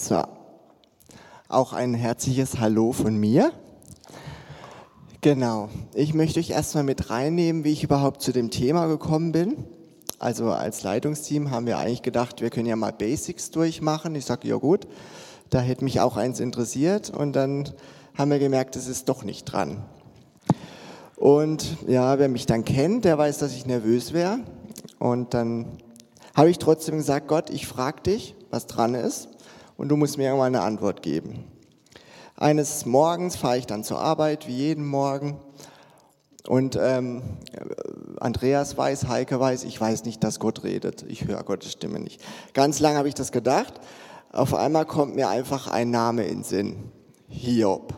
So, auch ein herzliches Hallo von mir. Genau, ich möchte euch erstmal mit reinnehmen, wie ich überhaupt zu dem Thema gekommen bin. Also als Leitungsteam haben wir eigentlich gedacht, wir können ja mal Basics durchmachen. Ich sage, ja gut, da hätte mich auch eins interessiert. Und dann haben wir gemerkt, es ist doch nicht dran. Und ja, wer mich dann kennt, der weiß, dass ich nervös wäre. Und dann habe ich trotzdem gesagt, Gott, ich frage dich, was dran ist. Und du musst mir irgendwann eine Antwort geben. Eines Morgens fahre ich dann zur Arbeit, wie jeden Morgen. Und Andreas weiß, Heike weiß, ich weiß nicht, dass Gott redet. Ich höre Gottes Stimme nicht. Ganz lange habe ich das gedacht. Auf einmal kommt mir einfach ein Name in den Sinn. Hiob.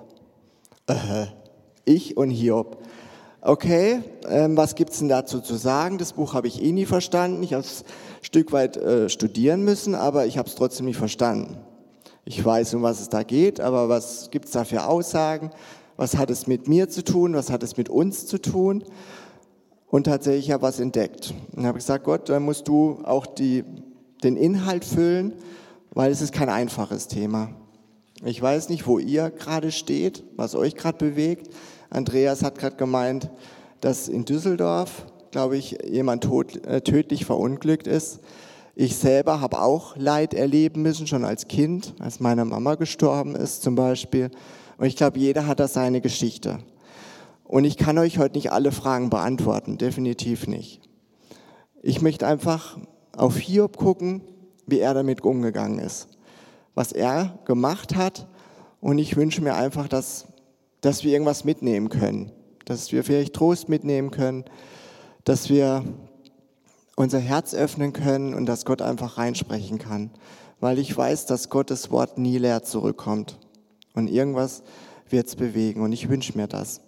Ich und Hiob. Okay, was gibt es denn dazu zu sagen? Das Buch habe ich eh nie verstanden. Ich habe es ein Stück weit studieren müssen, aber ich habe es trotzdem nicht verstanden. Ich weiß, um was es da geht, aber was gibt es da für Aussagen? Was hat es mit mir zu tun? Was hat es mit uns zu tun? Und tatsächlich habe ich was entdeckt. Und habe gesagt, Gott, dann musst du auch den Inhalt füllen, weil es ist kein einfaches Thema. Ich weiß nicht, wo ihr gerade steht, was euch gerade bewegt. Andreas hat gerade gemeint, dass in Düsseldorf, glaube ich, jemand tödlich verunglückt ist. Ich selber habe auch Leid erleben müssen, schon als Kind, als meine Mama gestorben ist zum Beispiel. Und ich glaube, jeder hat da seine Geschichte. Und ich kann euch heute nicht alle Fragen beantworten, definitiv nicht. Ich möchte einfach auf Hiob gucken, wie er damit umgegangen ist, was er gemacht hat. Und ich wünsche mir einfach, dass wir irgendwas mitnehmen können, dass wir vielleicht Trost mitnehmen können, dass wir unser Herz öffnen können und dass Gott einfach reinsprechen kann. Weil ich weiß, dass Gottes Wort nie leer zurückkommt. Und irgendwas wird es bewegen. Und ich wünsche mir das.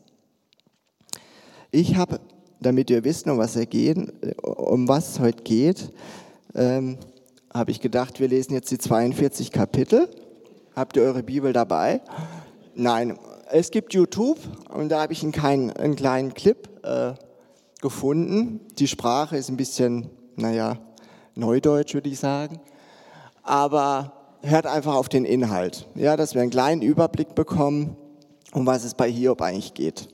Ich habe, damit wir wissen, um was es heute geht, habe ich gedacht, wir lesen jetzt die 42 Kapitel. Habt ihr eure Bibel dabei? Nein, es gibt YouTube und da habe ich einen kleinen Clip gefunden. Die Sprache ist ein bisschen, Neudeutsch würde ich sagen. Aber hört einfach auf den Inhalt, ja, dass wir einen kleinen Überblick bekommen, um was es bei Hiob eigentlich geht.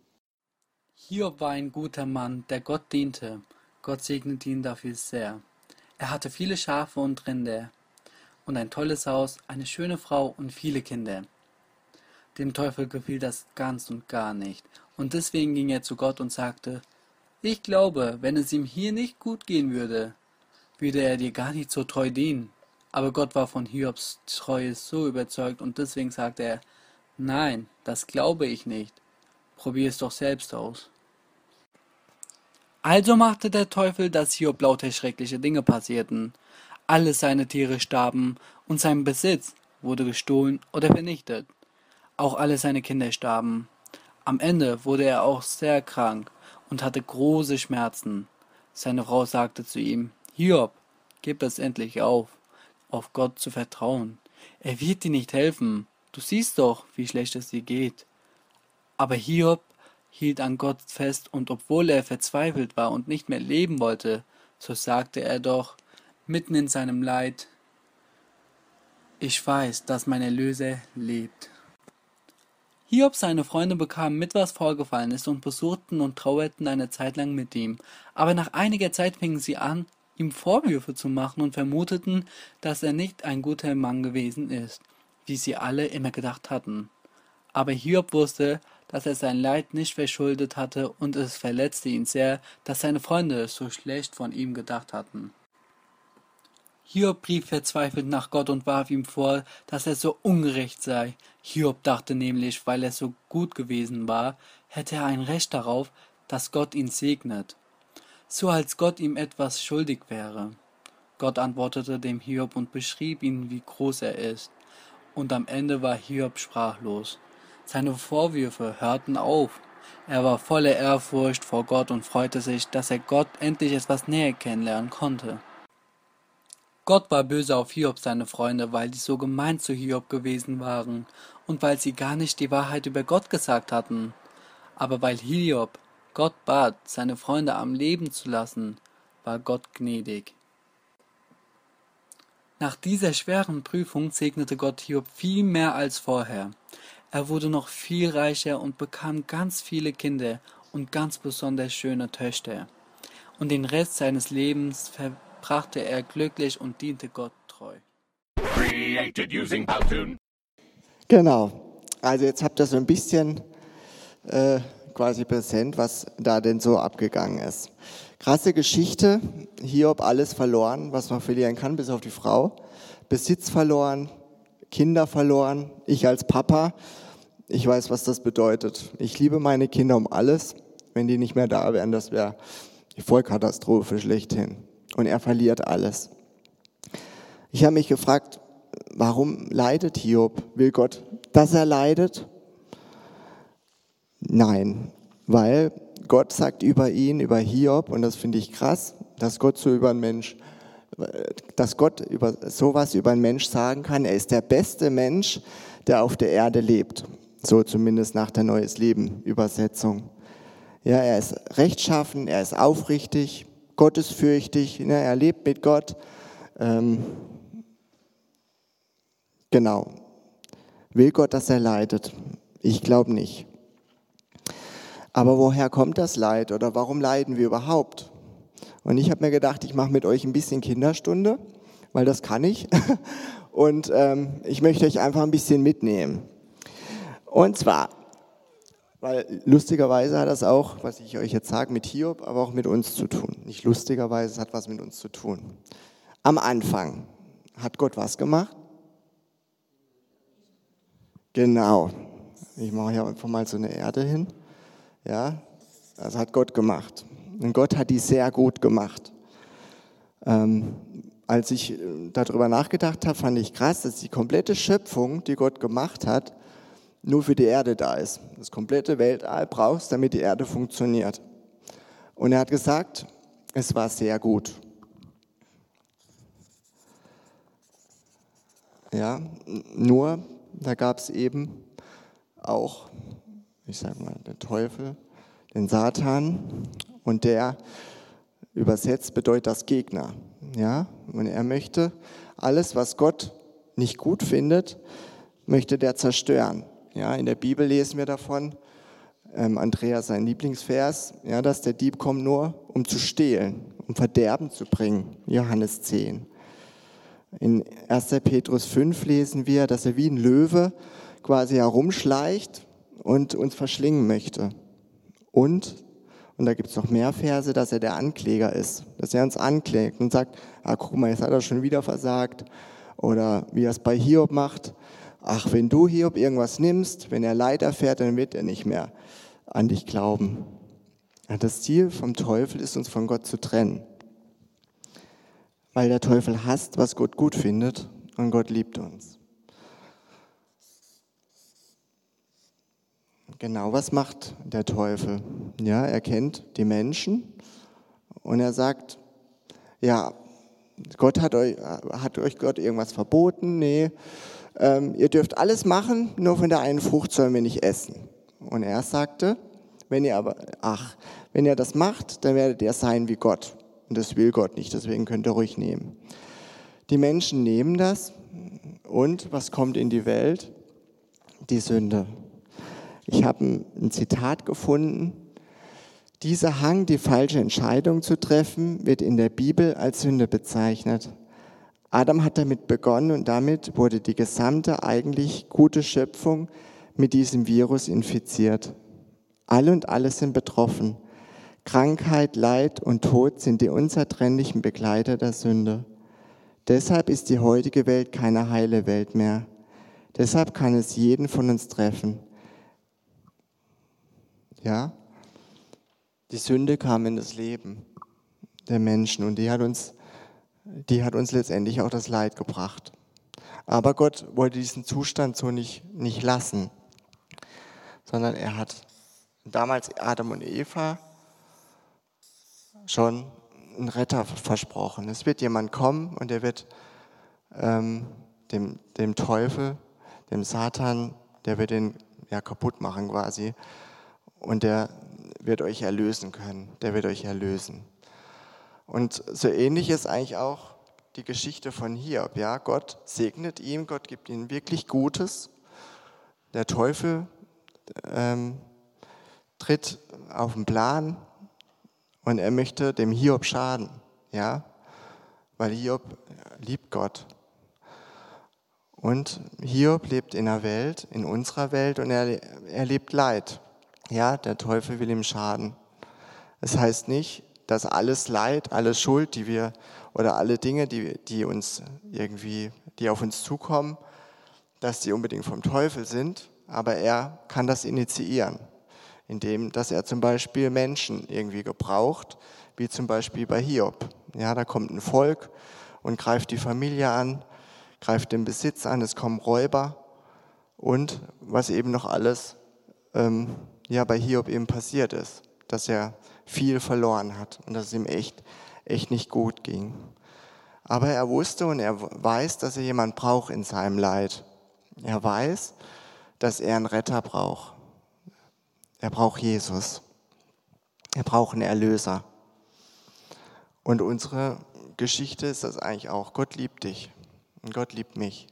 Hiob war ein guter Mann, der Gott diente. Gott segnete ihn dafür sehr. Er hatte viele Schafe und Rinder und ein tolles Haus, eine schöne Frau und viele Kinder. Dem Teufel gefiel das ganz und gar nicht, und deswegen ging er zu Gott und sagte, ich glaube, wenn es ihm hier nicht gut gehen würde, würde er dir gar nicht so treu dienen. Aber Gott war von Hiobs Treue so überzeugt und deswegen sagte er, nein, das glaube ich nicht. Probier es doch selbst aus. Also machte der Teufel, dass Hiob lauter schreckliche Dinge passierten. Alle seine Tiere starben und sein Besitz wurde gestohlen oder vernichtet. Auch alle seine Kinder starben. Am Ende wurde er auch sehr krank und hatte große Schmerzen. Seine Frau sagte zu ihm, Hiob, gib es endlich auf Gott zu vertrauen. Er wird dir nicht helfen. Du siehst doch, wie schlecht es dir geht. Aber Hiob hielt an Gott fest, und obwohl er verzweifelt war und nicht mehr leben wollte, so sagte er doch, mitten in seinem Leid, ich weiß, dass mein Erlöser lebt. Hiob seine Freunde bekamen mit, was vorgefallen ist, und besuchten und trauerten eine Zeit lang mit ihm. Aber nach einiger Zeit fingen sie an, ihm Vorwürfe zu machen und vermuteten, dass er nicht ein guter Mann gewesen ist, wie sie alle immer gedacht hatten. Aber Hiob wusste, dass er sein Leid nicht verschuldet hatte, und es verletzte ihn sehr, dass seine Freunde so schlecht von ihm gedacht hatten. Hiob rief verzweifelt nach Gott und warf ihm vor, dass er so ungerecht sei. Hiob dachte nämlich, weil er so gut gewesen war, hätte er ein Recht darauf, dass Gott ihn segnet, so als Gott ihm etwas schuldig wäre. Gott antwortete dem Hiob und beschrieb ihn, wie groß er ist. Und am Ende war Hiob sprachlos. Seine Vorwürfe hörten auf. Er war voller Ehrfurcht vor Gott und freute sich, dass er Gott endlich etwas näher kennenlernen konnte. Gott war böse auf Hiob seine Freunde, weil die so gemein zu Hiob gewesen waren und weil sie gar nicht die Wahrheit über Gott gesagt hatten. Aber weil Hiob Gott bat, seine Freunde am Leben zu lassen, war Gott gnädig. Nach dieser schweren Prüfung segnete Gott Hiob viel mehr als vorher. Er wurde noch viel reicher und bekam ganz viele Kinder und ganz besonders schöne Töchter. Und den Rest seines Lebens verbrachte er glücklich und diente Gott treu. Created using Powtoon. Genau. Also jetzt habt ihr so ein bisschen quasi präsent, was da denn so abgegangen ist. Krasse Geschichte. Hiob alles verloren, was man verlieren kann, bis auf die Frau. Besitz verloren, Kinder verloren. Ich als Papa, ich weiß, was das bedeutet. Ich liebe meine Kinder um alles. Wenn die nicht mehr da wären, das wäre die Vollkatastrophe schlechthin. Und er verliert alles. Ich habe mich gefragt, warum leidet Hiob? Will Gott, dass er leidet? Nein, weil Gott sagt über ihn, über Hiob, und das finde ich krass, dass Gott so über einen Mensch, dass Gott über sowas über einen Mensch sagen kann. Er ist der beste Mensch, der auf der Erde lebt. So zumindest nach der Neues Leben Übersetzung. Ja, er ist rechtschaffen, er ist aufrichtig, gottesfürchtig, ne, er lebt mit Gott. Genau. Will Gott, dass er leidet? Ich glaube nicht. Aber woher kommt das Leid oder warum leiden wir überhaupt? Und ich habe mir gedacht, ich mache mit euch ein bisschen Kinderstunde, weil das kann ich. Und ich möchte euch einfach ein bisschen mitnehmen. Und zwar, weil lustigerweise hat das auch, was ich euch jetzt sage, mit Hiob, aber auch mit uns zu tun. Nicht lustigerweise, es hat was mit uns zu tun. Am Anfang hat Gott was gemacht? Genau. Ich mache hier einfach mal so eine Erde hin. Ja, das hat Gott gemacht. Und Gott hat die sehr gut gemacht. Als ich darüber nachgedacht habe, fand ich krass, dass die komplette Schöpfung, die Gott gemacht hat, nur für die Erde da ist. Das komplette Weltall brauchst, damit die Erde funktioniert. Und er hat gesagt, es war sehr gut. Ja, nur da gab es eben auch, ich sage mal, den Teufel, den Satan, und der übersetzt bedeutet das Gegner. Ja, und er möchte alles, was Gott nicht gut findet, möchte der zerstören. Ja, in der Bibel lesen wir davon, Andreas sein Lieblingsvers, ja, dass der Dieb kommt nur, um zu stehlen, um Verderben zu bringen. Johannes 10. In 1. Petrus 5 lesen wir, dass er wie ein Löwe quasi herumschleicht und uns verschlingen möchte. Und da gibt es noch mehr Verse, dass er der Ankläger ist, dass er uns anklagt und sagt, guck mal, jetzt hat er schon wieder versagt. Oder wie er es bei Hiob macht, ach, wenn du Hiob irgendwas nimmst, wenn er Leid erfährt, dann wird er nicht mehr an dich glauben. Ja, das Ziel vom Teufel ist, uns von Gott zu trennen. Weil der Teufel hasst, was Gott gut findet, und Gott liebt uns. Genau, was macht der Teufel? Ja, er kennt die Menschen und er sagt, ja, hat euch Gott irgendwas verboten? Nee, ihr dürft alles machen, nur von der einen Frucht sollen wir nicht essen. Und er sagte, wenn ihr das macht, dann werdet ihr sein wie Gott. Und das will Gott nicht, deswegen könnt ihr ruhig nehmen. Die Menschen nehmen das, und was kommt in die Welt? Die Sünde. Ich habe ein Zitat gefunden. Dieser Hang, die falsche Entscheidung zu treffen, wird in der Bibel als Sünde bezeichnet. Adam hat damit begonnen und damit wurde die gesamte eigentlich gute Schöpfung mit diesem Virus infiziert. Alle und alles sind betroffen. Krankheit, Leid und Tod sind die unzertrennlichen Begleiter der Sünde. Deshalb ist die heutige Welt keine heile Welt mehr. Deshalb kann es jeden von uns treffen. Ja, die Sünde kam in das Leben der Menschen und die hat uns letztendlich auch das Leid gebracht. Aber Gott wollte diesen Zustand so nicht lassen, sondern er hat damals Adam und Eva schon einen Retter versprochen. Es wird jemand kommen und der wird dem Teufel, dem Satan, der wird ihn kaputt machen quasi. Und der wird euch erlösen können. Der wird euch erlösen. Und so ähnlich ist eigentlich auch die Geschichte von Hiob. Ja? Gott segnet ihn, Gott gibt ihm wirklich Gutes. Der Teufel tritt auf den Plan und er möchte dem Hiob schaden. Ja? Weil Hiob liebt Gott. Und Hiob lebt in der Welt, in unserer Welt, und er lebt Leid. Ja, der Teufel will ihm schaden. Das heißt nicht, dass alles Leid, alle Schuld, die wir oder alle Dinge, die uns irgendwie, die auf uns zukommen, dass die unbedingt vom Teufel sind, aber er kann das initiieren, indem dass er zum Beispiel Menschen irgendwie gebraucht, wie zum Beispiel bei Hiob. Ja, da kommt ein Volk und greift die Familie an, greift den Besitz an, es kommen Räuber und was eben noch alles bei Hiob eben passiert ist, dass er viel verloren hat und dass es ihm echt nicht gut ging. Aber er wusste und er weiß, dass er jemanden braucht in seinem Leid. Er weiß, dass er einen Retter braucht. Er braucht Jesus. Er braucht einen Erlöser. Und unsere Geschichte ist das eigentlich auch. Gott liebt dich und Gott liebt mich.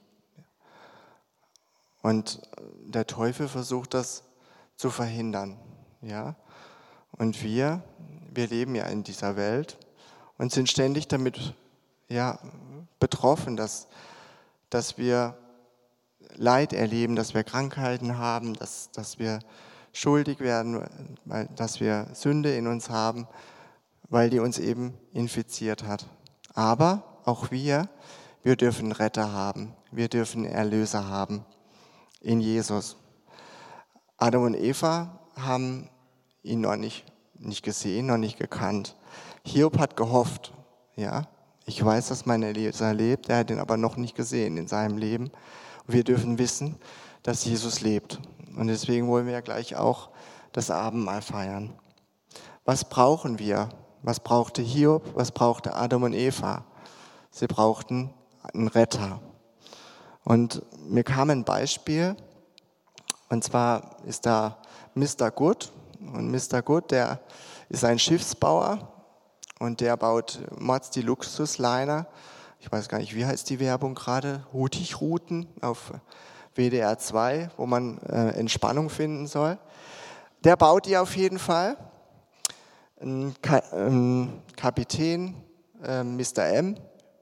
Und der Teufel versucht das zu verhindern. Ja? Und wir leben ja in dieser Welt und sind ständig damit betroffen, dass wir Leid erleben, dass wir Krankheiten haben, dass wir schuldig werden, dass wir Sünde in uns haben, weil die uns eben infiziert hat. Aber auch wir dürfen Retter haben, wir dürfen Erlöser haben in Jesus. Adam und Eva haben ihn noch nicht gesehen, noch nicht gekannt. Hiob hat gehofft, ja, ich weiß, dass mein Erlöser lebt, er hat ihn aber noch nicht gesehen in seinem Leben. Und wir dürfen wissen, dass Jesus lebt. Und deswegen wollen wir ja gleich auch das Abendmahl feiern. Was brauchen wir? Was brauchte Hiob? Was brauchte Adam und Eva? Sie brauchten einen Retter. Und mir kam ein Beispiel, und zwar ist da Mr. Good. Und Mr. Good, der ist ein Schiffsbauer und der baut Mods die Luxusliner. Ich weiß gar nicht, wie heißt die Werbung gerade? Hutigrouten auf WDR 2, wo man Entspannung finden soll. Der baut die auf jeden Fall. Ein Kapitän, Mr. M,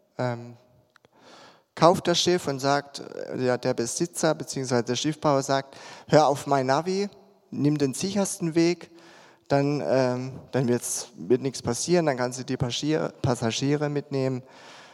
kauft das Schiff und sagt, der Besitzer bzw. der Schiffbauer sagt, hör auf mein Navi, nimm den sichersten Weg, dann wird nichts passieren, dann kannst du die Passagiere mitnehmen,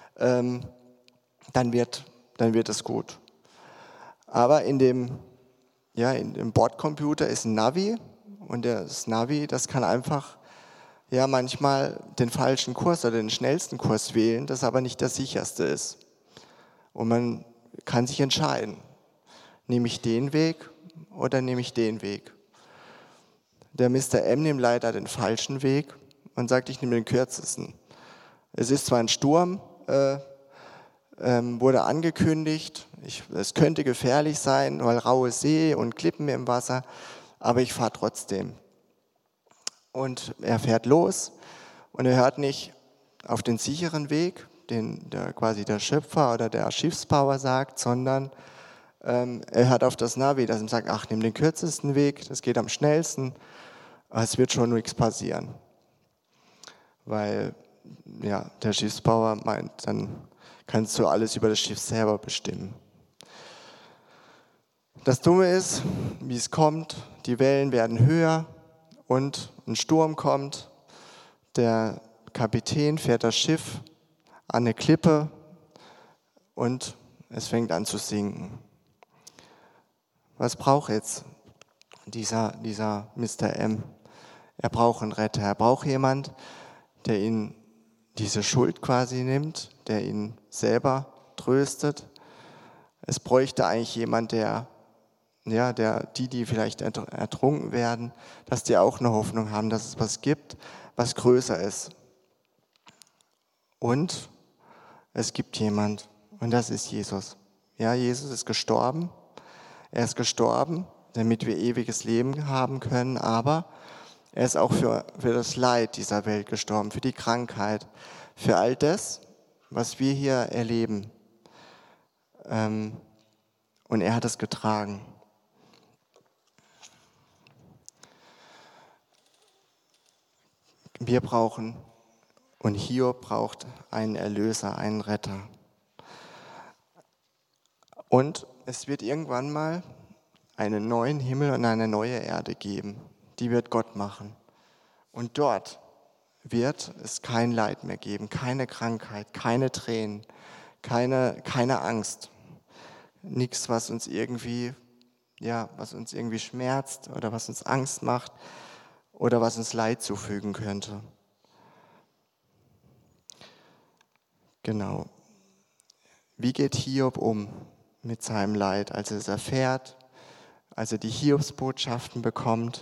dann wird es gut. Aber in dem Bordcomputer ist ein Navi und das Navi, das kann einfach manchmal den falschen Kurs oder den schnellsten Kurs wählen, das aber nicht der sicherste ist. Und man kann sich entscheiden, nehme ich den Weg oder nehme ich den Weg. Der Mr. M nimmt leider den falschen Weg und sagt, ich nehme den kürzesten. Es ist zwar ein Sturm, wurde angekündigt, es könnte gefährlich sein, weil raue See und Klippen im Wasser, aber ich fahre trotzdem. Und er fährt los und er hört nicht auf den sicheren Weg, den quasi der Schöpfer oder der Schiffsbauer sagt, sondern er hört auf das Navi, das ihm sagt, ach, nimm den kürzesten Weg, das geht am schnellsten, es wird schon nichts passieren. Weil der Schiffsbauer meint, dann kannst du alles über das Schiff selber bestimmen. Das Dumme ist, wie es kommt, die Wellen werden höher und ein Sturm kommt, der Kapitän fährt das Schiff an eine Klippe und es fängt an zu sinken. Was braucht jetzt dieser Mr. M? Er braucht einen Retter, er braucht jemand, der ihn diese Schuld quasi nimmt, der ihn selber tröstet. Es bräuchte eigentlich jemand, der die vielleicht ertrunken werden, dass die auch eine Hoffnung haben, dass es was gibt, was größer ist. Und es gibt jemand, und das ist Jesus. Ja, Jesus ist gestorben. Er ist gestorben, damit wir ewiges Leben haben können, aber er ist auch für das Leid dieser Welt gestorben, für die Krankheit, für all das, was wir hier erleben. Und er hat es getragen. Wir brauchen und Hiob braucht einen Erlöser, einen Retter. Und es wird irgendwann mal einen neuen Himmel und eine neue Erde geben. Die wird Gott machen. Und dort wird es kein Leid mehr geben, keine Krankheit, keine Tränen, keine Angst. Nichts, was uns irgendwie schmerzt oder was uns Angst macht oder was uns Leid zufügen könnte. Genau. Wie geht Hiob um mit seinem Leid, als er es erfährt, als er die Hiobsbotschaften bekommt?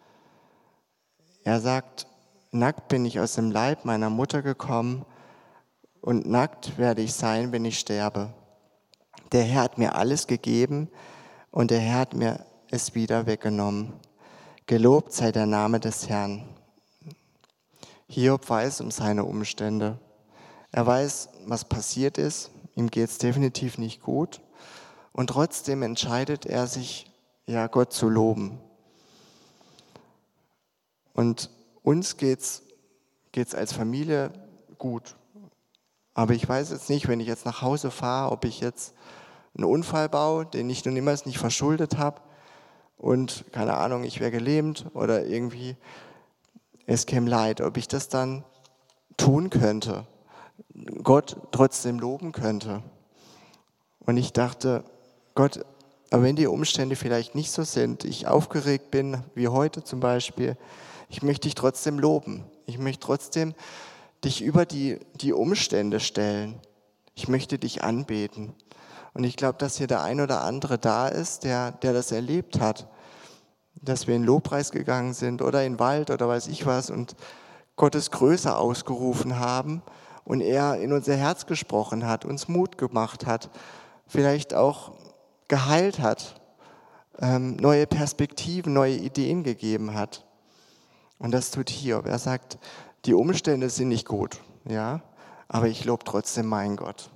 Er sagt, nackt bin ich aus dem Leib meiner Mutter gekommen und nackt werde ich sein, wenn ich sterbe. Der Herr hat mir alles gegeben und der Herr hat mir es wieder weggenommen. Gelobt sei der Name des Herrn. Hiob weiß um seine Umstände. Er weiß, was passiert ist. Ihm geht es definitiv nicht gut. Und trotzdem entscheidet er sich, Gott zu loben. Und uns geht's als Familie gut. Aber ich weiß jetzt nicht, wenn ich jetzt nach Hause fahre, ob ich jetzt einen Unfall baue, den ich nun niemals nicht verschuldet habe und, keine Ahnung, ich wäre gelähmt oder irgendwie es käme Leid, ob ich das dann tun könnte, Gott trotzdem loben könnte. Und ich dachte, Gott, aber wenn die Umstände vielleicht nicht so sind, ich aufgeregt bin, wie heute zum Beispiel, ich möchte dich trotzdem loben. Ich möchte trotzdem dich über die Umstände stellen. Ich möchte dich anbeten. Und ich glaube, dass hier der ein oder andere da ist, der das erlebt hat, dass wir in Lobpreis gegangen sind oder in den Wald oder weiß ich was und Gottes Größe ausgerufen haben und er in unser Herz gesprochen hat, uns Mut gemacht hat, vielleicht auch geheilt hat, neue Perspektiven, neue Ideen gegeben hat. Und das tut Hiob. Er sagt, die Umstände sind nicht gut, ja, aber ich lobe trotzdem meinen Gott.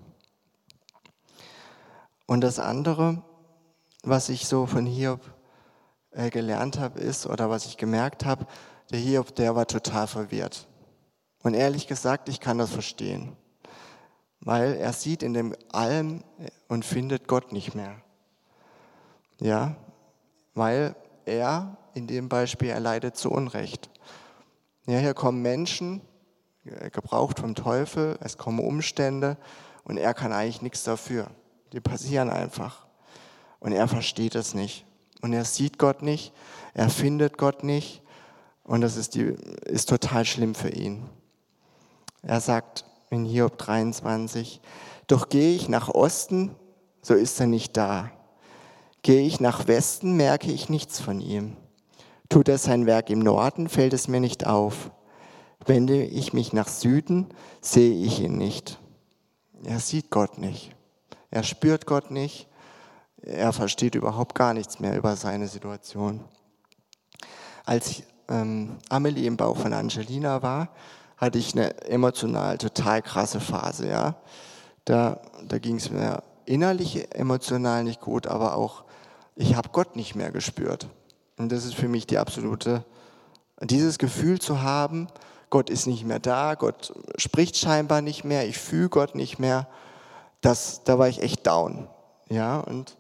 Und das andere, was ich so von Hiob gelernt habe, ist, oder was ich gemerkt habe, der Hiob, der war total verwirrt. Und ehrlich gesagt, ich kann das verstehen, weil er sieht in dem allem und findet Gott nicht mehr. Ja, weil er, in dem Beispiel, er leidet zu Unrecht. Ja, hier kommen Menschen, gebraucht vom Teufel, es kommen Umstände und er kann eigentlich nichts dafür. Die passieren einfach. Und er versteht es nicht. Und er sieht Gott nicht, er findet Gott nicht und das ist total schlimm für ihn. Er sagt in Hiob 23, doch gehe ich nach Osten, so ist er nicht da. Gehe ich nach Westen, merke ich nichts von ihm. Tut er sein Werk im Norden, fällt es mir nicht auf. Wende ich mich nach Süden, sehe ich ihn nicht. Er sieht Gott nicht. Er spürt Gott nicht. Er versteht überhaupt gar nichts mehr über seine Situation. Als Amelie im Bauch von Angelina war, hatte ich eine emotional total krasse Phase. Ja? Da ging es mir innerlich emotional nicht gut, aber auch ich habe Gott nicht mehr gespürt. Und das ist für mich dieses Gefühl zu haben, Gott ist nicht mehr da, Gott spricht scheinbar nicht mehr, ich fühle Gott nicht mehr, da war ich echt down. Ja? Und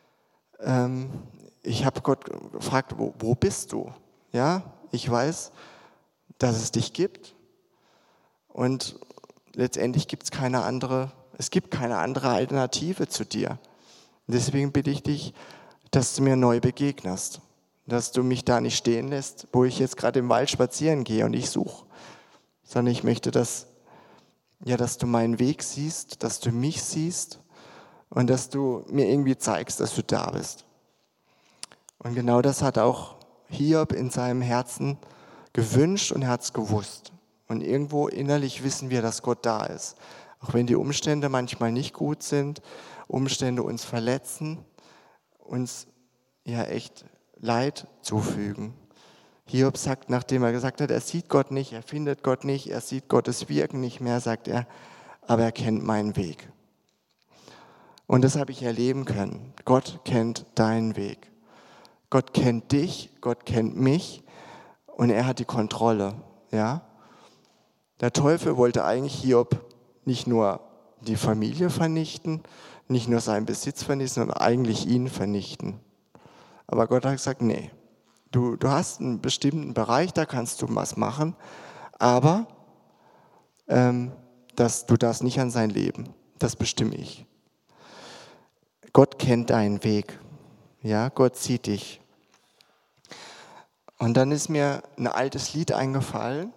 ich habe Gott gefragt, wo bist du? Ja? Ich weiß, dass es dich gibt und letztendlich gibt es keine andere Alternative zu dir. Und deswegen bitte ich dich, dass du mir neu begegnest, dass du mich da nicht stehen lässt, wo ich jetzt gerade im Wald spazieren gehe und ich suche, sondern ich möchte, dass du meinen Weg siehst, dass du mich siehst und dass du mir irgendwie zeigst, dass du da bist. Und genau das hat auch Hiob in seinem Herzen gewünscht und er hat es gewusst. Und irgendwo innerlich wissen wir, dass Gott da ist. Auch wenn die Umstände manchmal nicht gut sind, Umstände uns verletzen, uns echt Leid zufügen. Hiob sagt, nachdem er gesagt hat, er sieht Gott nicht, er findet Gott nicht, er sieht Gottes Wirken nicht mehr, sagt er, aber er kennt meinen Weg. Und das habe ich erleben können. Gott kennt deinen Weg. Gott kennt dich, Gott kennt mich und er hat die Kontrolle. Ja? Der Teufel wollte eigentlich Hiob nicht nur die Familie vernichten, nicht nur seinen Besitz vernichten, sondern eigentlich ihn vernichten. Aber Gott hat gesagt, nee, du hast einen bestimmten Bereich, da kannst du was machen, aber du darfst nicht an sein Leben, das bestimme ich. Gott kennt deinen Weg, ja, Gott sieht dich. Und dann ist mir ein altes Lied eingefallen,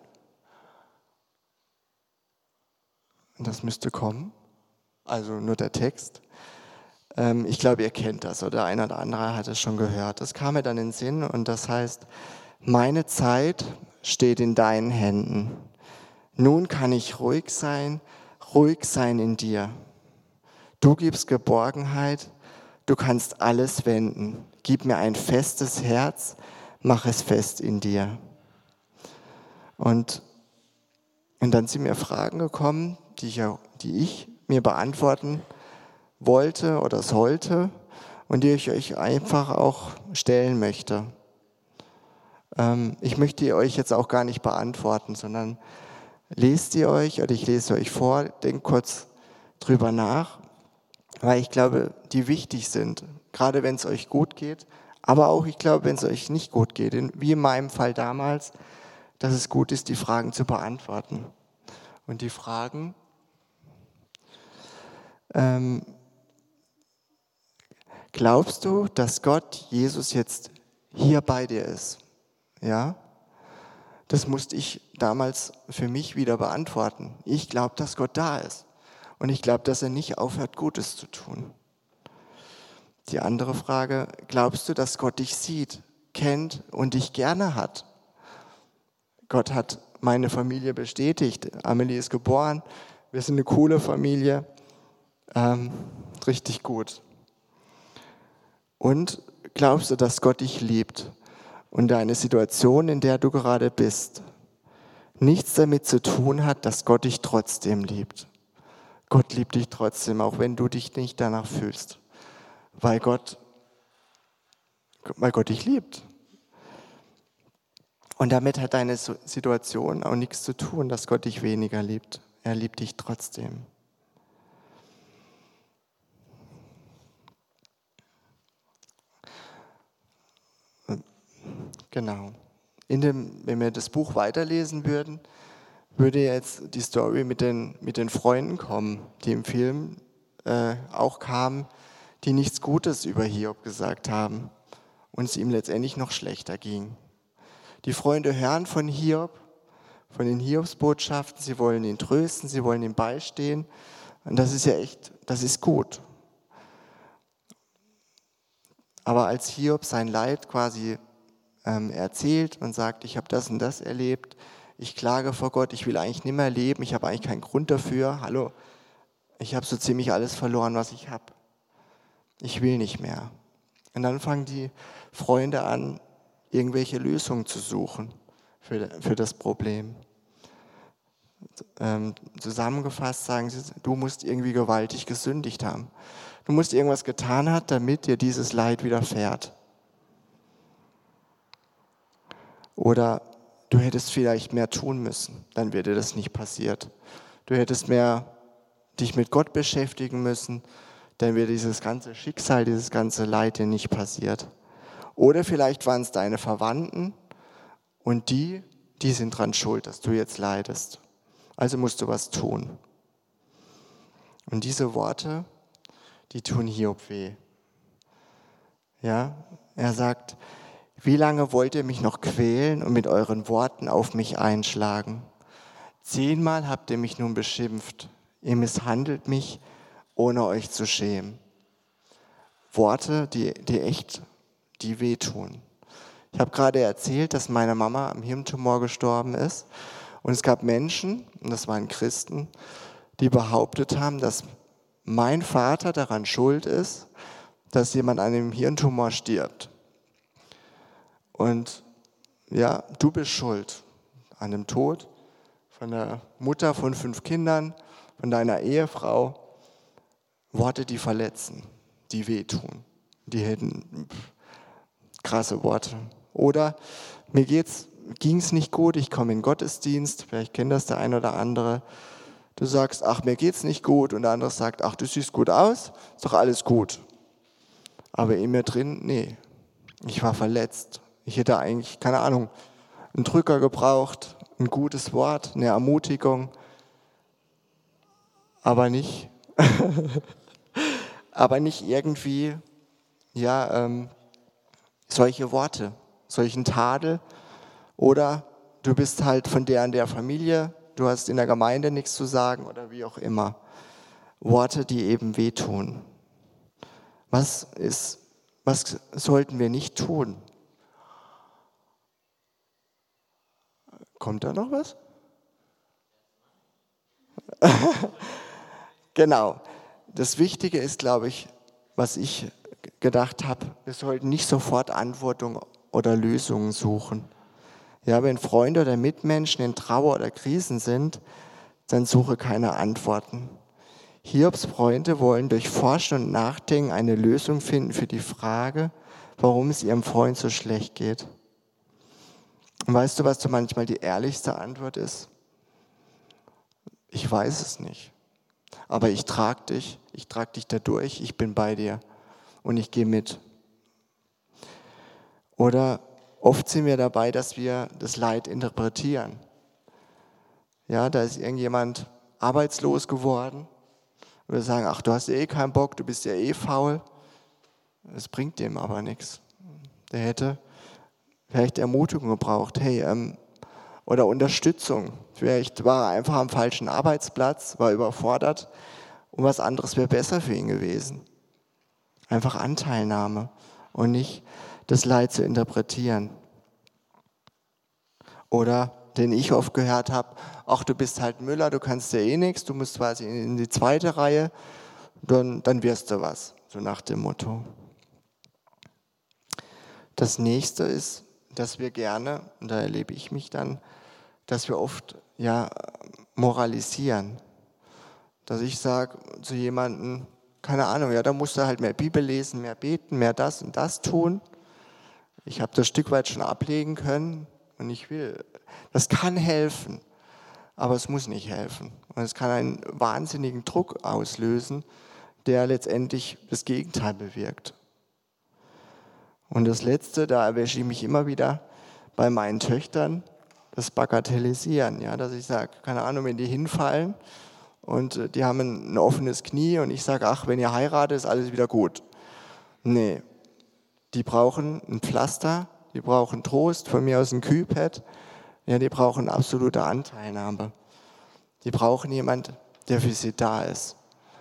und das müsste kommen, also nur der Text. Ich glaube, ihr kennt das oder einer oder andere hat es schon gehört. Das kam mir dann in den Sinn und das heißt, meine Zeit steht in deinen Händen. Nun kann ich ruhig sein in dir. Du gibst Geborgenheit, du kannst alles wenden. Gib mir ein festes Herz, mach es fest in dir. Und dann sind mir Fragen gekommen, die ich mir beantworten wollte oder sollte und die ich euch einfach auch stellen möchte. Ich möchte die euch jetzt auch gar nicht beantworten, sondern lest ihr euch oder ich lese euch vor, denkt kurz drüber nach, weil ich glaube, die wichtig sind, gerade wenn es euch gut geht, aber auch, ich glaube, wenn es euch nicht gut geht, wie in meinem Fall damals, dass es gut ist, die Fragen zu beantworten. Und die Fragen, glaubst du, dass Gott, Jesus jetzt hier bei dir ist? Ja? Das musste ich damals für mich wieder beantworten. Ich glaube, dass Gott da ist. Und ich glaube, dass er nicht aufhört, Gutes zu tun. Die andere Frage, glaubst du, dass Gott dich sieht, kennt und dich gerne hat? Gott hat meine Familie bestätigt. Amelie ist geboren. Wir sind eine coole Familie. Richtig gut. Und glaubst du, dass Gott dich liebt und deine Situation, in der du gerade bist, nichts damit zu tun hat, dass Gott dich trotzdem liebt? Gott liebt dich trotzdem, auch wenn du dich nicht danach fühlst, weil Gott dich liebt. Und damit hat deine Situation auch nichts zu tun, dass Gott dich weniger liebt. Er liebt dich trotzdem. Genau. Wenn wir das Buch weiterlesen würden, würde jetzt die Story mit den Freunden kommen, die im Film auch kamen, die nichts Gutes über Hiob gesagt haben und es ihm letztendlich noch schlechter ging. Die Freunde hören von Hiob, von den Hiobsbotschaften, sie wollen ihn trösten, sie wollen ihm beistehen und das ist ja echt, das ist gut. Aber als Hiob sein Leid quasi erzählt und sagt, ich habe das und das erlebt, ich klage vor Gott, ich will eigentlich nicht mehr leben, ich habe eigentlich keinen Grund dafür, hallo, ich habe so ziemlich alles verloren, was ich habe. Ich will nicht mehr. Und dann fangen die Freunde an, irgendwelche Lösungen zu suchen für das Problem. Zusammengefasst sagen sie, du musst irgendwie gewaltig gesündigt haben. Du musst irgendwas getan haben, damit dir dieses Leid widerfährt. Oder du hättest vielleicht mehr tun müssen, dann wäre dir das nicht passiert. Du hättest mehr dich mit Gott beschäftigen müssen, dann wäre dieses ganze Schicksal, dieses ganze Leid dir nicht passiert. Oder vielleicht waren es deine Verwandten und die sind dran schuld, dass du jetzt leidest. Also musst du was tun. Und diese Worte, die tun Hiob weh. Ja, er sagt, wie lange wollt ihr mich noch quälen und mit euren Worten auf mich einschlagen? 10-mal habt ihr mich nun beschimpft. Ihr misshandelt mich, ohne euch zu schämen. Worte, die wehtun. Ich habe gerade erzählt, dass meine Mama am Hirntumor gestorben ist. Und es gab Menschen, und das waren Christen, die behauptet haben, dass mein Vater daran schuld ist, dass jemand an einem Hirntumor stirbt. Und ja, du bist schuld an dem Tod von der Mutter von 5 Kindern, von deiner Ehefrau, Worte, die verletzen, die wehtun. Die hätten krasse Worte. Oder mir ging es nicht gut, ich komme in den Gottesdienst, vielleicht kennt das der ein oder andere. Du sagst, ach, mir geht's nicht gut, und der andere sagt, ach, du siehst gut aus, ist doch alles gut. Aber in mir drin, nee, ich war verletzt. Ich hätte eigentlich, keine Ahnung, einen Drücker gebraucht, ein gutes Wort, eine Ermutigung, aber nicht, aber nicht irgendwie, ja, solche Worte, solchen Tadel. Oder du bist halt von der und der Familie, du hast in der Gemeinde nichts zu sagen oder wie auch immer. Worte, die eben wehtun. Was sollten wir nicht tun? Kommt da noch was? Genau. Das Wichtige ist, glaube ich, was ich gedacht habe, wir sollten nicht sofort Antworten oder Lösungen suchen. Ja, wenn Freunde oder Mitmenschen in Trauer oder Krisen sind, dann suche keine Antworten. Hiobs Freunde wollen durch Forschen und Nachdenken eine Lösung finden für die Frage, warum es ihrem Freund so schlecht geht. Und weißt du, was so manchmal die ehrlichste Antwort ist? Ich weiß es nicht. Aber ich trage dich da durch, ich bin bei dir und ich gehe mit. Oder oft sind wir dabei, dass wir das Leid interpretieren. Ja, da ist irgendjemand arbeitslos geworden. Und wir sagen, ach, du hast ja eh keinen Bock, du bist ja eh faul. Das bringt dem aber nichts. Der hätte vielleicht Ermutigung gebraucht, hey, oder Unterstützung. Vielleicht war er einfach am falschen Arbeitsplatz, war überfordert und was anderes wäre besser für ihn gewesen. Einfach Anteilnahme und nicht das Leid zu interpretieren. Oder den ich oft gehört habe, ach, du bist halt Müller, du kannst ja eh nichts, du musst quasi in die zweite Reihe, dann wirst du was, so nach dem Motto. Das nächste ist, dass wir gerne, und da erlebe ich mich dann, dass wir oft moralisieren. Dass ich sage zu jemandem, keine Ahnung, ja, da musst du halt mehr Bibel lesen, mehr beten, mehr das und das tun. Ich habe das Stück weit schon ablegen können und ich will. Das kann helfen, aber es muss nicht helfen. Und es kann einen wahnsinnigen Druck auslösen, der letztendlich das Gegenteil bewirkt. Und das Letzte, da erwische ich mich immer wieder bei meinen Töchtern, das Bagatellisieren. Ja, dass ich sage, keine Ahnung, wenn die hinfallen und die haben ein offenes Knie und ich sage, ach, wenn ihr heiratet, ist alles wieder gut. Nee, die brauchen ein Pflaster, die brauchen Trost, von mir aus ein Kühlpad. Ja, die brauchen absolute Anteilnahme. Die brauchen jemand, der für sie da ist.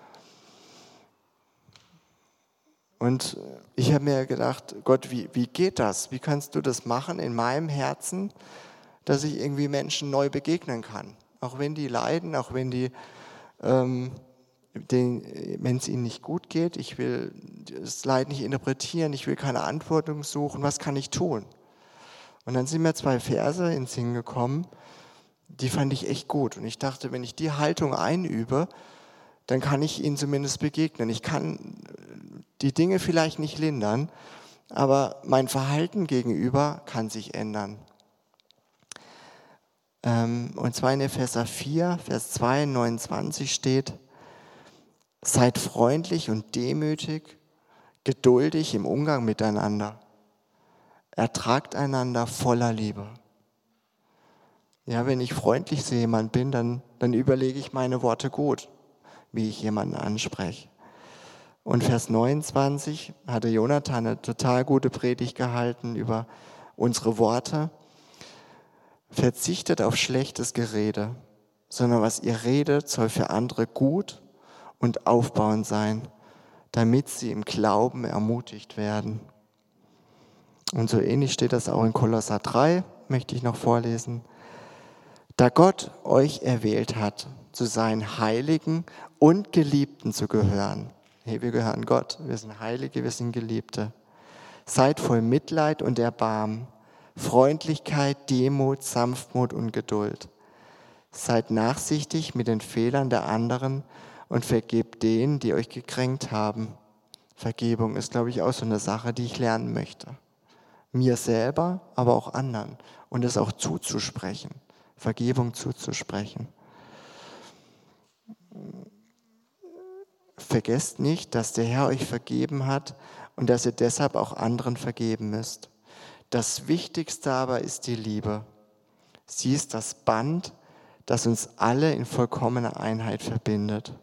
Und ich habe mir gedacht, Gott, wie geht das? Wie kannst du das machen in meinem Herzen, dass ich irgendwie Menschen neu begegnen kann? Auch wenn die leiden, auch wenn wenn es ihnen nicht gut geht. Ich will das Leid nicht interpretieren, ich will keine Antwortung suchen. Was kann ich tun? Und dann sind mir 2 Verse ins Sinn gekommen, die fand ich echt gut. Und ich dachte, wenn ich die Haltung einübe, dann kann ich ihnen zumindest begegnen. Ich kann die Dinge vielleicht nicht lindern, aber mein Verhalten gegenüber kann sich ändern. Und zwar in Epheser 4, Vers 2, 29 steht, seid freundlich und demütig, geduldig im Umgang miteinander. Ertragt einander voller Liebe. Ja, wenn ich freundlich zu jemandem bin, dann überlege ich meine Worte gut, wie ich jemanden anspreche. Und Vers 29 hatte Jonathan eine total gute Predigt gehalten über unsere Worte. Verzichtet auf schlechtes Gerede, sondern was ihr redet, soll für andere gut und aufbauend sein, damit sie im Glauben ermutigt werden. Und so ähnlich steht das auch in Kolosser 3, möchte ich noch vorlesen. Da Gott euch erwählt hat, zu seinen Heiligen und Geliebten zu gehören. Hey, wir gehören Gott, wir sind Heilige, wir sind Geliebte. Seid voll Mitleid und Erbarmen, Freundlichkeit, Demut, Sanftmut und Geduld. Seid nachsichtig mit den Fehlern der anderen und vergebt denen, die euch gekränkt haben. Vergebung ist, glaube ich, auch so eine Sache, die ich lernen möchte. Mir selber, aber auch anderen. Und es auch zuzusprechen. Vergebung zuzusprechen. Vergesst nicht, dass der Herr euch vergeben hat und dass ihr deshalb auch anderen vergeben müsst. Das Wichtigste aber ist die Liebe. Sie ist das Band, das uns alle in vollkommener Einheit verbindet.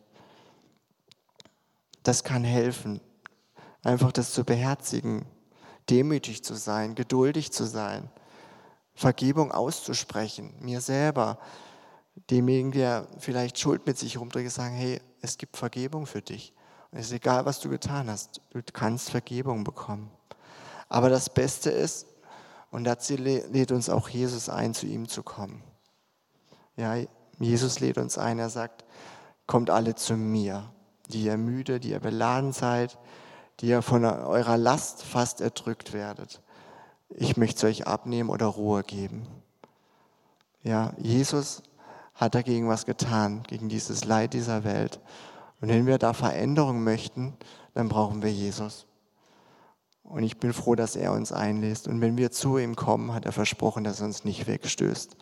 Das kann helfen, einfach das zu beherzigen, demütig zu sein, geduldig zu sein, Vergebung auszusprechen, mir selber, demjenigen, der vielleicht Schuld mit sich rumträgt, sagen, hey, es gibt Vergebung für dich. Und es ist egal, was du getan hast, du kannst Vergebung bekommen. Aber das Beste ist, und dazu lädt uns auch Jesus ein, zu ihm zu kommen. Ja, Jesus lädt uns ein, er sagt, kommt alle zu mir, die ihr müde, die ihr beladen seid, die ihr von eurer Last fast erdrückt werdet. Ich möchte es euch abnehmen oder Ruhe geben. Ja, Jesus hat dagegen was getan, gegen dieses Leid dieser Welt. Und wenn wir da Veränderung möchten, dann brauchen wir Jesus. Und ich bin froh, dass er uns einlädt. Und wenn wir zu ihm kommen, hat er versprochen, dass er uns nicht wegstößt.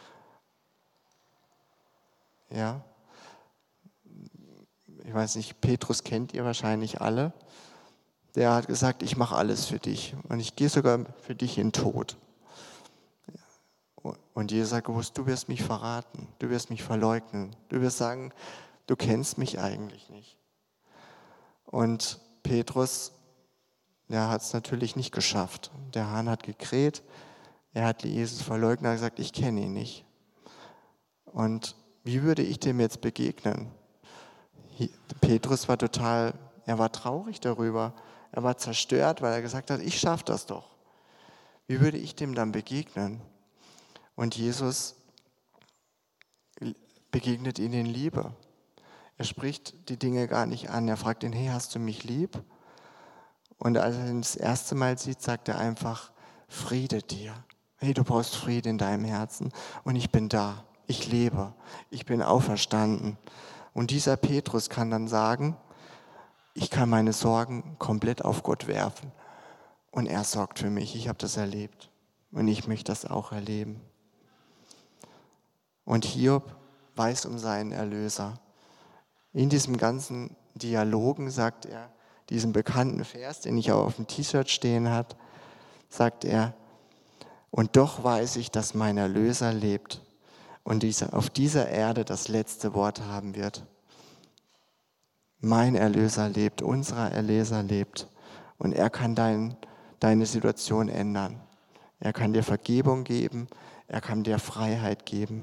Ja, ich weiß nicht, Petrus kennt ihr wahrscheinlich alle. Der hat gesagt, ich mache alles für dich und ich gehe sogar für dich in den Tod. Und Jesus sagt, du wirst mich verraten, du wirst mich verleugnen, du wirst sagen, du kennst mich eigentlich nicht. Und Petrus, der hat es natürlich nicht geschafft. Der Hahn hat gekräht, er hat Jesus verleugnet, er hat gesagt, ich kenne ihn nicht. Und wie würde ich dem jetzt begegnen? Petrus war er war traurig darüber. Er war zerstört, weil er gesagt hat, ich schaffe das doch. Wie würde ich dem dann begegnen? Und Jesus begegnet ihnen in Liebe. Er spricht die Dinge gar nicht an. Er fragt ihn, hey, hast du mich lieb? Und als er ihn das erste Mal sieht, sagt er einfach, Friede dir. Hey, du brauchst Frieden in deinem Herzen und ich bin da. Ich lebe. Ich bin auferstanden. Und dieser Petrus kann dann sagen, ich kann meine Sorgen komplett auf Gott werfen. Und er sorgt für mich. Ich habe das erlebt. Und ich möchte das auch erleben. Und Hiob weiß um seinen Erlöser. In diesem ganzen Dialogen sagt er, diesen bekannten Vers, den ich auch auf dem T-Shirt stehen habe, sagt er, und doch weiß ich, dass mein Erlöser lebt und auf dieser Erde das letzte Wort haben wird. Mein Erlöser lebt, unser Erlöser lebt und er kann deine Situation ändern. Er kann dir Vergebung geben, er kann dir Freiheit geben.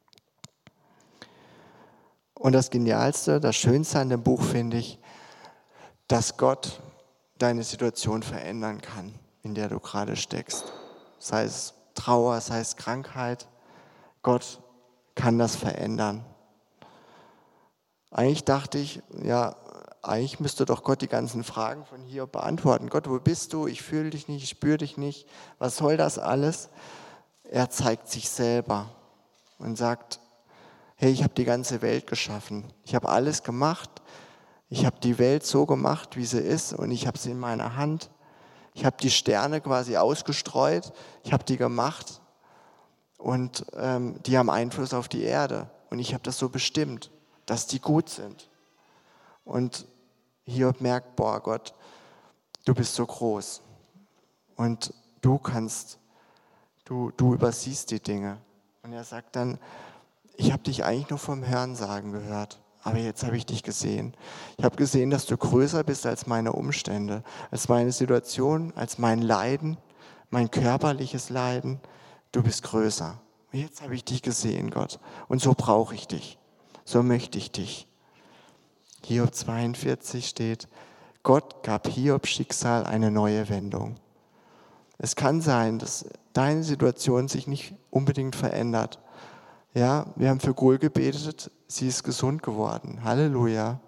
Und das Genialste, das Schönste an dem Buch finde ich, dass Gott deine Situation verändern kann, in der du gerade steckst. Sei es Trauer, sei es Krankheit, Gott kann das verändern. Eigentlich dachte ich, ja, eigentlich müsste doch Gott die ganzen Fragen von Hiob beantworten. Gott, wo bist du? Ich fühle dich nicht, ich spüre dich nicht. Was soll das alles? Er zeigt sich selber und sagt, hey, ich habe die ganze Welt geschaffen. Ich habe alles gemacht. Ich habe die Welt so gemacht, wie sie ist und ich habe sie in meiner Hand. Ich habe die Sterne quasi ausgestreut. Ich habe die gemacht und die haben Einfluss auf die Erde. Und ich habe das so bestimmt, dass die gut sind. Und Hiob merkt, boah Gott, du bist so groß und du übersiehst die Dinge. Und er sagt dann, ich habe dich eigentlich nur vom Hörensagen gehört, aber jetzt habe ich dich gesehen. Ich habe gesehen, dass du größer bist als meine Umstände, als meine Situation, als mein Leiden, mein körperliches Leiden. Du bist größer. Und jetzt habe ich dich gesehen, Gott. Und so brauche ich dich. So möchte ich dich. Hiob 42 steht, Gott gab Hiobs Schicksal eine neue Wendung. Es kann sein, dass deine Situation sich nicht unbedingt verändert. Ja, wir haben für Gul gebetet, sie ist gesund geworden. Halleluja.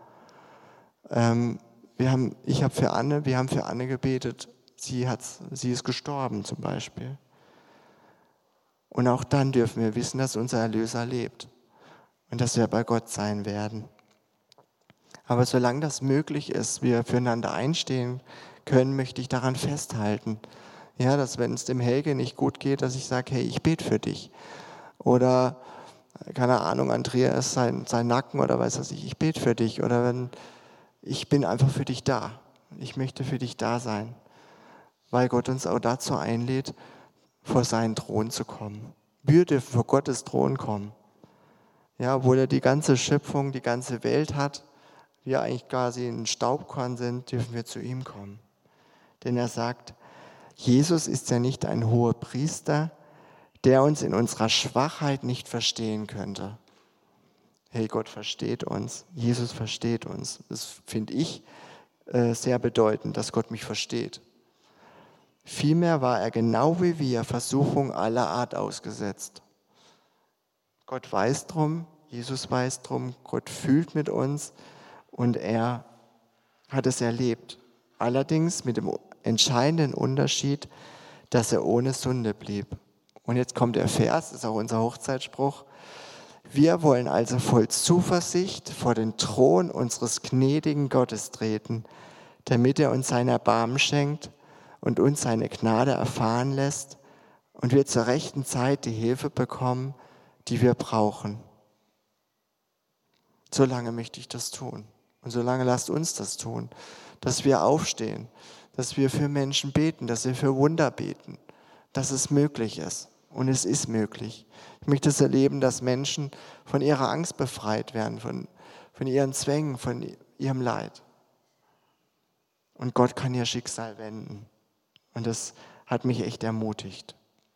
Wir haben für Anne gebetet, sie ist gestorben zum Beispiel. Und auch dann dürfen wir wissen, dass unser Erlöser lebt. und dass wir bei Gott sein werden. Aber solange das möglich ist, wir füreinander einstehen können, möchte ich daran festhalten. Ja, dass wenn es dem Helge nicht gut geht, dass ich sage, hey, ich bete für dich. Oder, keine Ahnung, Andreas sein Nacken oder weiß was ich bete für dich. Oder wenn ich bin einfach für dich da. Ich möchte für dich da sein. Weil Gott uns auch dazu einlädt, vor seinen Thron zu kommen. Wir dürfen vor Gottes Thron kommen. Ja, obwohl er die ganze Schöpfung, die ganze Welt hat, wir eigentlich quasi ein Staubkorn sind, dürfen wir zu ihm kommen. Denn er sagt, Jesus ist ja nicht ein hoher Priester, der uns in unserer Schwachheit nicht verstehen könnte. Hey, Gott versteht uns, Jesus versteht uns. Das finde ich sehr bedeutend, dass Gott mich versteht. Vielmehr war er genau wie wir Versuchung aller Art ausgesetzt. Gott weiß drum, Jesus weiß drum, Gott fühlt mit uns und er hat es erlebt. Allerdings mit dem entscheidenden Unterschied, dass er ohne Sünde blieb. Und jetzt kommt der Vers, das ist auch unser Hochzeitsspruch. Wir wollen also voll Zuversicht vor den Thron unseres gnädigen Gottes treten, damit er uns sein Erbarmen schenkt und uns seine Gnade erfahren lässt und wir zur rechten Zeit die Hilfe bekommen, die wir brauchen. Solange möchte ich das tun. Und solange lasst uns das tun, dass wir aufstehen, dass wir für Menschen beten, dass wir für Wunder beten, dass es möglich ist. Und es ist möglich. Ich möchte es erleben, dass Menschen von ihrer Angst befreit werden, von ihren Zwängen, von ihrem Leid. Und Gott kann ihr Schicksal wenden. Und das hat mich echt ermutigt.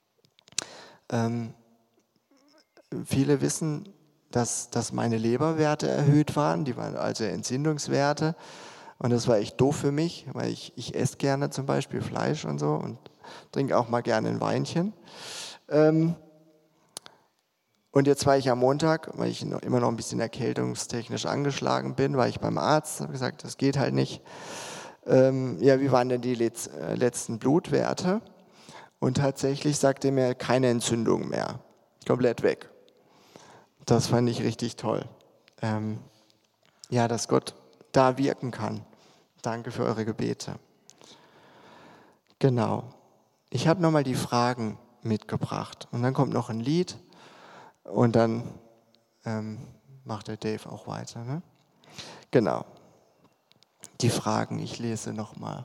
Viele wissen, dass meine Leberwerte erhöht waren. Die waren also Entzündungswerte. Und das war echt doof für mich, weil ich esse gerne zum Beispiel Fleisch und so und trinke auch mal gerne ein Weinchen. Und jetzt war ich am Montag, weil ich immer noch ein bisschen erkältungstechnisch angeschlagen bin, war ich beim Arzt, habe gesagt, das geht halt nicht. Wie waren denn die letzten Blutwerte? Und tatsächlich sagte er mir, keine Entzündung mehr, komplett weg. Das fand ich richtig toll. Dass Gott da wirken kann. Danke für eure Gebete. Genau. Ich habe nochmal die Fragen mitgebracht. Und dann kommt noch ein Lied und dann macht der Dave auch weiter. Ne? Genau. Die Fragen, ich lese nochmal.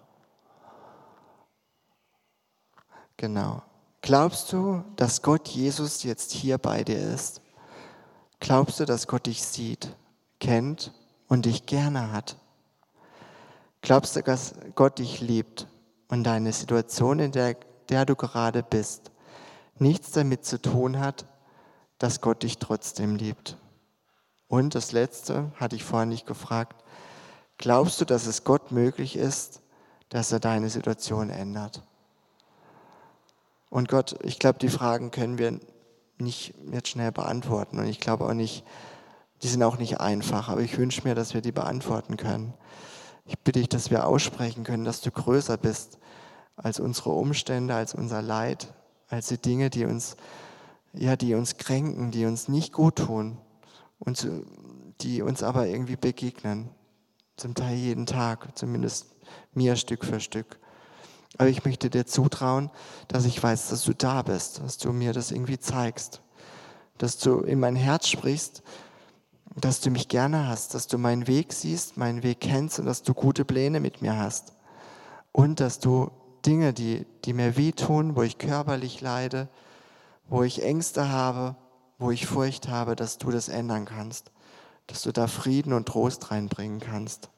Genau. Glaubst du, dass Gott Jesus jetzt hier bei dir ist? Glaubst du, dass Gott dich sieht, kennt und dich gerne hat? Glaubst du, dass Gott dich liebt und deine Situation, in der du gerade bist, nichts damit zu tun hat, dass Gott dich trotzdem liebt? Und das Letzte, hatte ich vorhin nicht gefragt, glaubst du, dass es Gott möglich ist, dass er deine Situation ändert? Und Gott, ich glaube, die Fragen können wir nicht jetzt schnell beantworten. Und ich glaube auch nicht, die sind auch nicht einfach, aber ich wünsche mir, dass wir die beantworten können. Ich bitte dich, dass wir aussprechen können, dass du größer bist als unsere Umstände, als unser Leid, als die Dinge, die uns kränken, die uns nicht gut tun und die uns aber irgendwie begegnen. Zum Teil jeden Tag, zumindest mir Stück für Stück. Aber ich möchte dir zutrauen, dass ich weiß, dass du da bist, dass du mir das irgendwie zeigst, dass du in mein Herz sprichst, dass du mich gerne hast, dass du meinen Weg siehst, meinen Weg kennst und dass du gute Pläne mit mir hast. Und dass du Dinge, die mir wehtun, wo ich körperlich leide, wo ich Ängste habe, wo ich Furcht habe, dass du das ändern kannst, dass du da Frieden und Trost reinbringen kannst.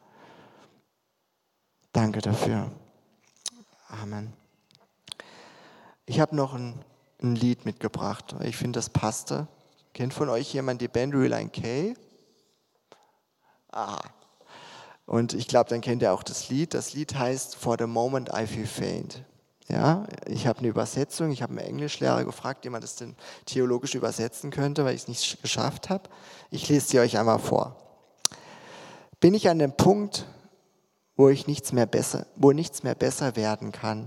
Danke dafür. Amen. Ich habe noch ein Lied mitgebracht, weil ich finde, das passte. Kennt von euch jemand die Band Relient K? Aha. Und ich glaube, dann kennt ihr auch das Lied. Das Lied heißt For the Moment I Feel Faint. Ja, ich habe eine Übersetzung, ich habe einen Englischlehrer gefragt, jemand das denn theologisch übersetzen könnte, weil ich es nicht geschafft habe. Ich lese sie euch einmal vor. Bin ich an dem Punkt, wo nichts mehr besser werden kann?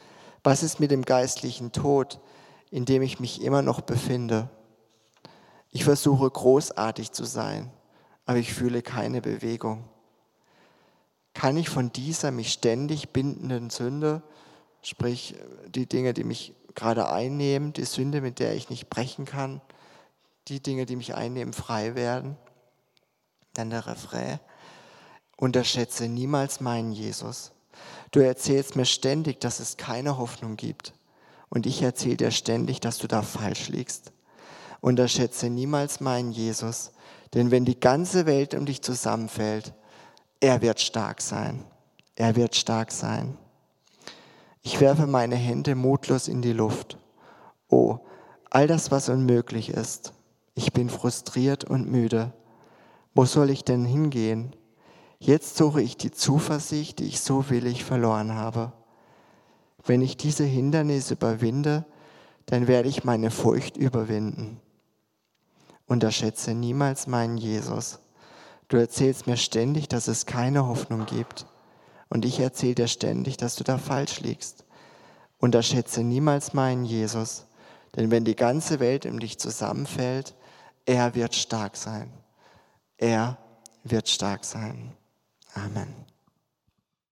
Was ist mit dem geistlichen Tod, in dem ich mich immer noch befinde? Ich versuche großartig zu sein, aber ich fühle keine Bewegung. Kann ich von dieser mich ständig bindenden Sünde, sprich die Dinge, die mich gerade einnehmen, die Sünde, mit der ich nicht brechen kann, die Dinge, die mich einnehmen, frei werden? Dann der Refrain: Unterschätze niemals meinen Jesus. Du erzählst mir ständig, dass es keine Hoffnung gibt. Und ich erzähle dir ständig, dass du da falsch liegst. Unterschätze niemals meinen Jesus. Denn wenn die ganze Welt um dich zusammenfällt, er wird stark sein. Er wird stark sein. Ich werfe meine Hände mutlos in die Luft. Oh, all das, was unmöglich ist. Ich bin frustriert und müde. Wo soll ich denn hingehen? Jetzt suche ich die Zuversicht, die ich so willig verloren habe. Wenn ich diese Hindernisse überwinde, dann werde ich meine Furcht überwinden. Unterschätze niemals meinen Jesus. Du erzählst mir ständig, dass es keine Hoffnung gibt. Und ich erzähle dir ständig, dass du da falsch liegst. Unterschätze niemals meinen Jesus. Denn wenn die ganze Welt um dich zusammenfällt, er wird stark sein. Er wird stark sein. Amen.